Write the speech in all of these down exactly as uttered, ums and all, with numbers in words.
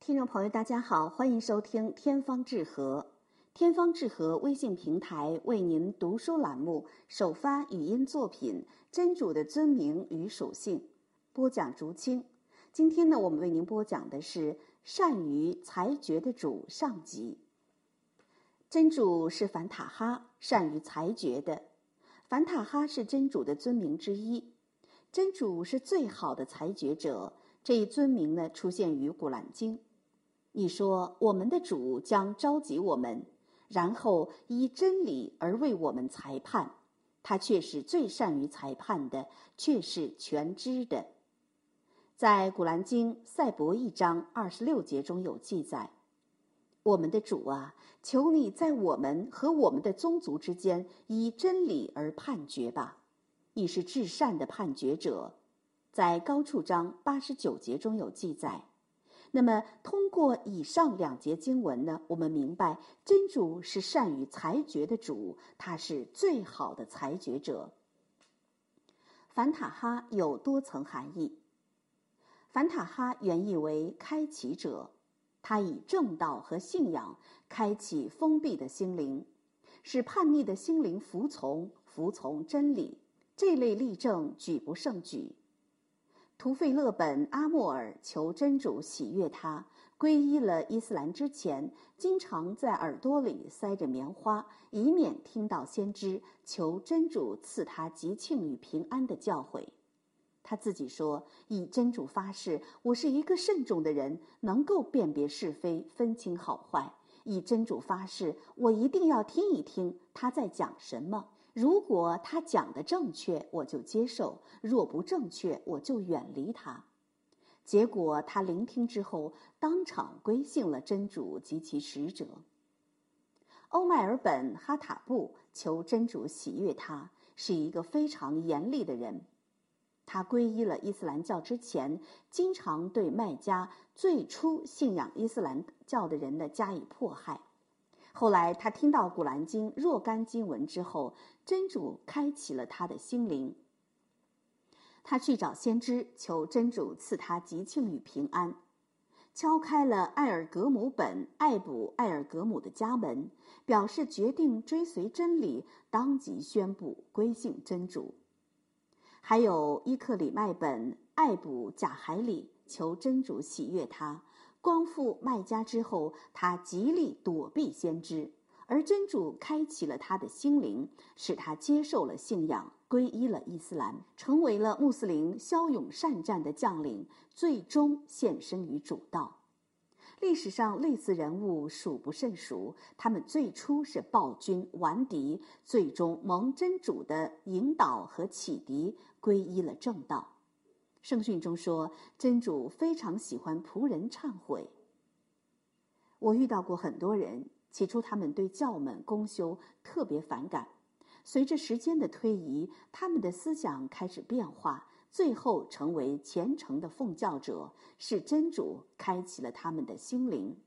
听众朋友大家好，欢迎收听天方智和。天方智和微信平台为您读书栏目首发语音作品《真主的尊名与属性》，播讲竹青。今天呢，我们为您播讲的是善于裁决的主上集。真主是凡塔哈，善于裁决的。凡塔哈是真主的尊名之一，真主是最好的裁决者。这一尊名呢，出现于古兰经。你说我们的主将召集我们，然后依真理而为我们裁判，他却是最善于裁判的，却是全知的。在古兰经赛博一章二十六节中有记载，我们的主啊，求你在我们和我们的宗族之间依真理而判决吧，你是至善的判决者。在高处章八十九节中有记载。那么通过以上两节经文呢，我们明白真主是善于裁决的主，他是最好的裁决者。凡塔哈有多层含义。凡塔哈原意为开启者，他以正道和信仰开启封闭的心灵，使叛逆的心灵服从服从真理，这类例证举不胜举。图费勒本阿莫尔求真主喜悦他，皈依了伊斯兰之前，经常在耳朵里塞着棉花，以免听到先知求真主赐他吉庆与平安的教诲。他自己说，以真主发誓，我是一个慎重的人，能够辨别是非，分清好坏。以真主发誓，我一定要听一听他在讲什么，如果他讲的正确，我就接受；若不正确，我就远离他。结果他聆听之后，当场归信了真主及其使者。欧迈尔本哈塔布求真主喜悦他，是一个非常严厉的人。他皈依了伊斯兰教之前，经常对麦加最初信仰伊斯兰教的人呢加以迫害。后来他听到古兰经若干经文之后，真主开启了他的心灵。他去找先知，求真主赐他吉庆与平安，敲开了艾尔格姆本艾卜艾尔格姆的家门，表示决定追随真理，当即宣布归信真主。还有伊克里麦本艾卜贾海里求真主喜悦他，光复麦加之后，他极力躲避先知，而真主开启了他的心灵，使他接受了信仰，皈依了伊斯兰，成为了穆斯林骁勇善战的将领，最终献身于主道。历史上类似人物数不胜数，他们最初是暴君顽敌，最终蒙真主的引导和启迪，皈依了正道。圣训中说，真主非常喜欢仆人忏悔。我遇到过很多人，起初他们对教门公修特别反感，随着时间的推移，他们的思想开始变化，最后成为虔诚的奉教者，是真主开启了他们的心灵。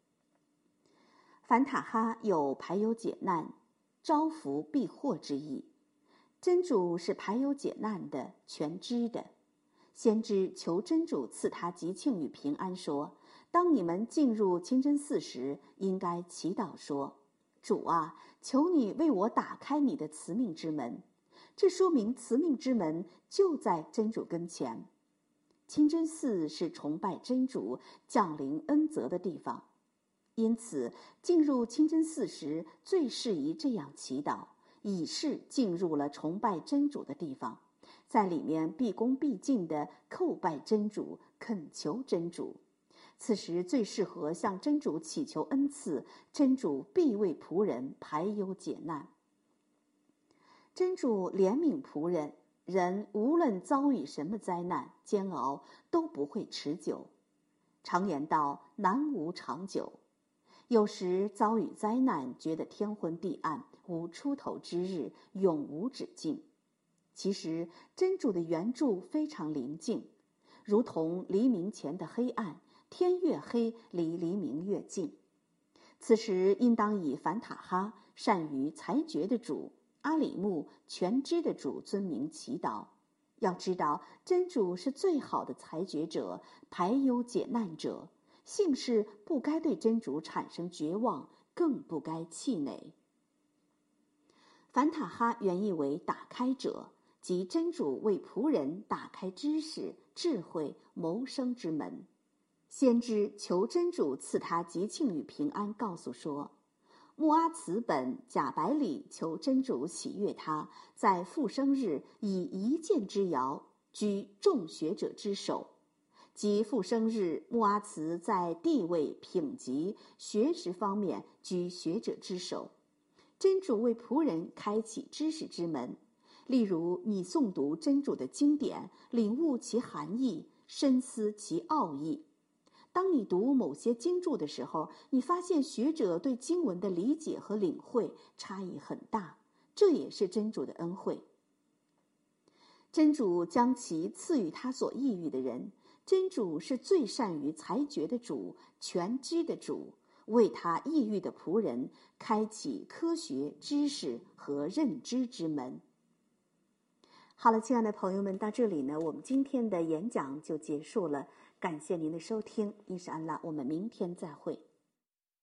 凡塔哈有排忧解难、招福避祸之意，真主是排忧解难的、全知的。先知求真主赐他吉庆与平安说，当你们进入清真寺时，应该祈祷说，主啊，求你为我打开你的慈命之门。这说明慈命之门就在真主跟前。清真寺是崇拜真主、降临恩泽的地方，因此进入清真寺时最适宜这样祈祷，以示进入了崇拜真主的地方，在里面毕恭毕敬地叩拜真主，恳求真主。此时最适合向真主祈求恩赐，真主必为仆人排忧解难。真主怜悯仆人，人无论遭遇什么灾难煎熬都不会持久。常言道，难无长久。有时遭遇灾难，觉得天昏地暗，无出头之日，永无止境。其实真主的援助非常临近，如同黎明前的黑暗，天越黑，离黎明越近。此时应当以凡塔哈善于裁决的主、阿里木全知的主尊名祈祷。要知道，真主是最好的裁决者、排忧解难者， 幸是不该对真主产生绝望，更不该气馁。凡塔哈原意为打开者，即真主为仆人打开知识、智慧、谋生之门。先知求真主赐他吉庆与平安，告诉说，穆阿茨本贾百里求真主喜悦他，在复生日以一箭之遥居众学者之首，即复生日穆阿茨在地位、品级、学识方面居学者之首。真主为仆人开启知识之门，例如你诵读真主的经典，领悟其含义，深思其奥义。当你读某些经注的时候，你发现学者对经文的理解和领会差异很大，这也是真主的恩惠。真主将其赐予他所抑郁的人，真主是最善于裁决的主，全知的主，为他抑郁的仆人开启科学知识和认知之门。好了，亲爱的朋友们，到这里呢，我们今天的演讲就结束了。感谢您的收听，伊斯安拉，我们明天再会。